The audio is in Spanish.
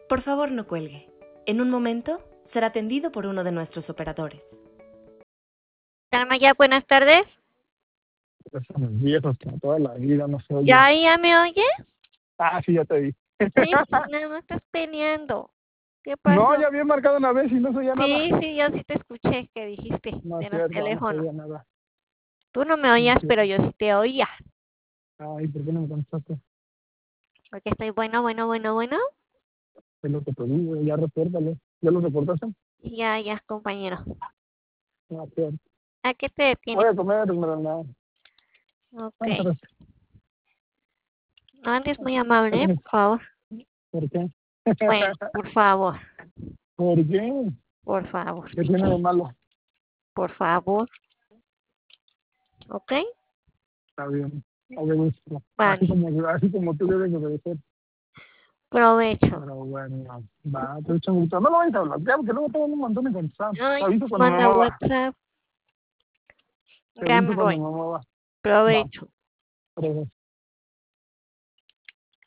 Por favor, no cuelgue. En un momento será atendido por uno de nuestros operadores. Maya, buenas tardes. Esos viejos que toda la vida no se oye. ¿Ya me oye? Ah, sí, ya te vi. Sí, nada más estás peleando. ¿Qué pasó? No, ya había marcado una vez y no se oía nada. Sí, yo sí te escuché que dijiste No de es los cierto, teléfonos. no se oía nada. Tú no me oías, Sí. pero yo sí te oía. Ay, ¿por qué no me contestaste? Porque estoy bueno. Es lo que te digo, ya repórtalo. ¿Ya lo reportaste? Ya, compañero. No, es cierto. ¿A qué te detienes? Voy a comer, pero no. Ok. No andes muy amable, por favor. ¿Por qué? Bueno, por favor. ¿Por qué? Por favor. ¿Qué tiene de malo? Por favor. ¿Ok? Está bien. Obedezco. Vale. Así como tú debes obedecer. Provecho. Pero bueno, va, te echo un gusto. No lo vais a hablar, ya, porque luego tengo un montón de WhatsApp. Te Ay, aviso cuando me manda mueva. WhatsApp. Te Ya aviso me cuando voy. me mueva. Provecho. Va,